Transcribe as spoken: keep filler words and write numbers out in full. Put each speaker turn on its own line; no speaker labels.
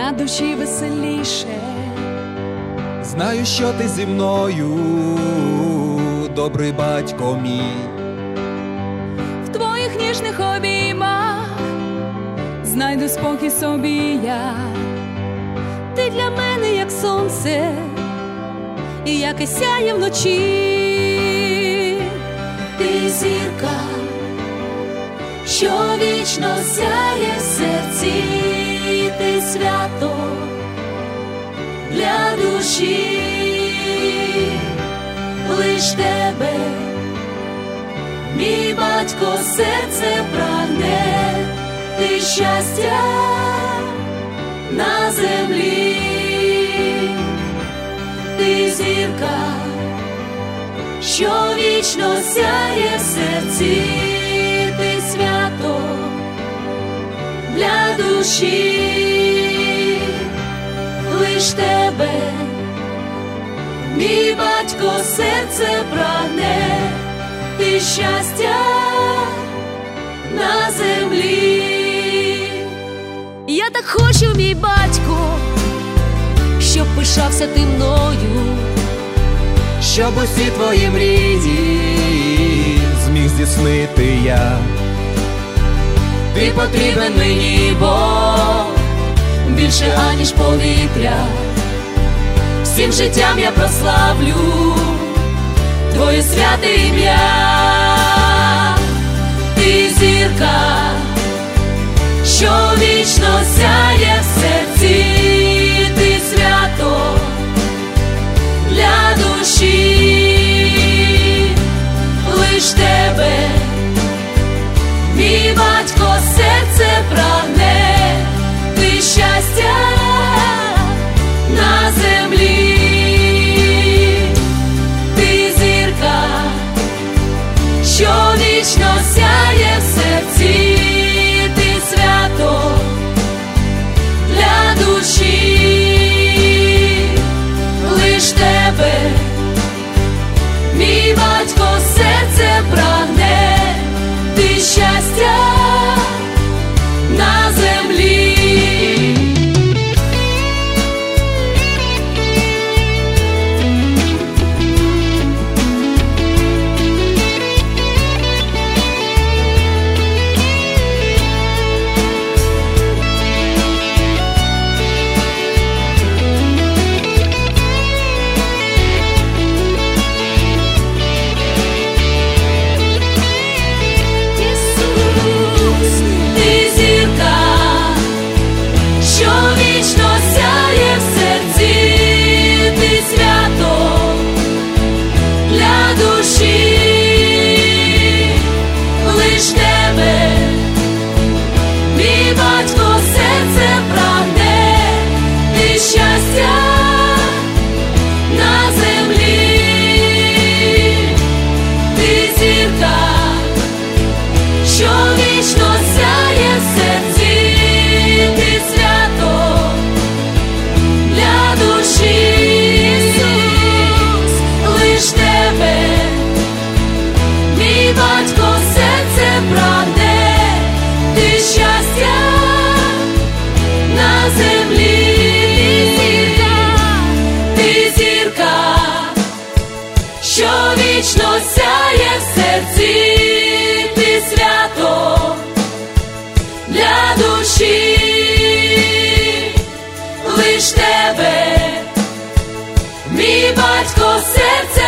на душі веселіше.
Знаю, що ти зі мною, добрий батько мій.
В твоїх ніжних обіймах знайду спокій собі я. Ти для мене як сонце, і яке сяє вночі. Ти зірка, що вічно сяє в серці. Ти свято для душі, лиш тебе, мій батько, серце прагне. Ти щастя на землі, ти зірка, що вічно сяє в серці. Ти свято для душі, лиш тебе, мій батько, серце прагне. Ти щастя на землі. Я так хочу, мій батько, щоб пишався ти мною,
щоб усі твої мрії зміг здійснити я.
Ти потрібен мені, Бог, більше аніж повітря. Всім життям я прославлю твоє святе ім'я. Ти зірка, що вічно сяє в серці. Ти свято для душі, лиш тебе, мій батько, серце прагне. Ти щастя на землі, ти зірка, що вічно сяє в серці. Ти свято для душі, лиш тебе, мій батько, серце прагне. Ти щастя на землі. Вічно сяє в серці. Ти свято для душі, лиш тебе, мій батько, серце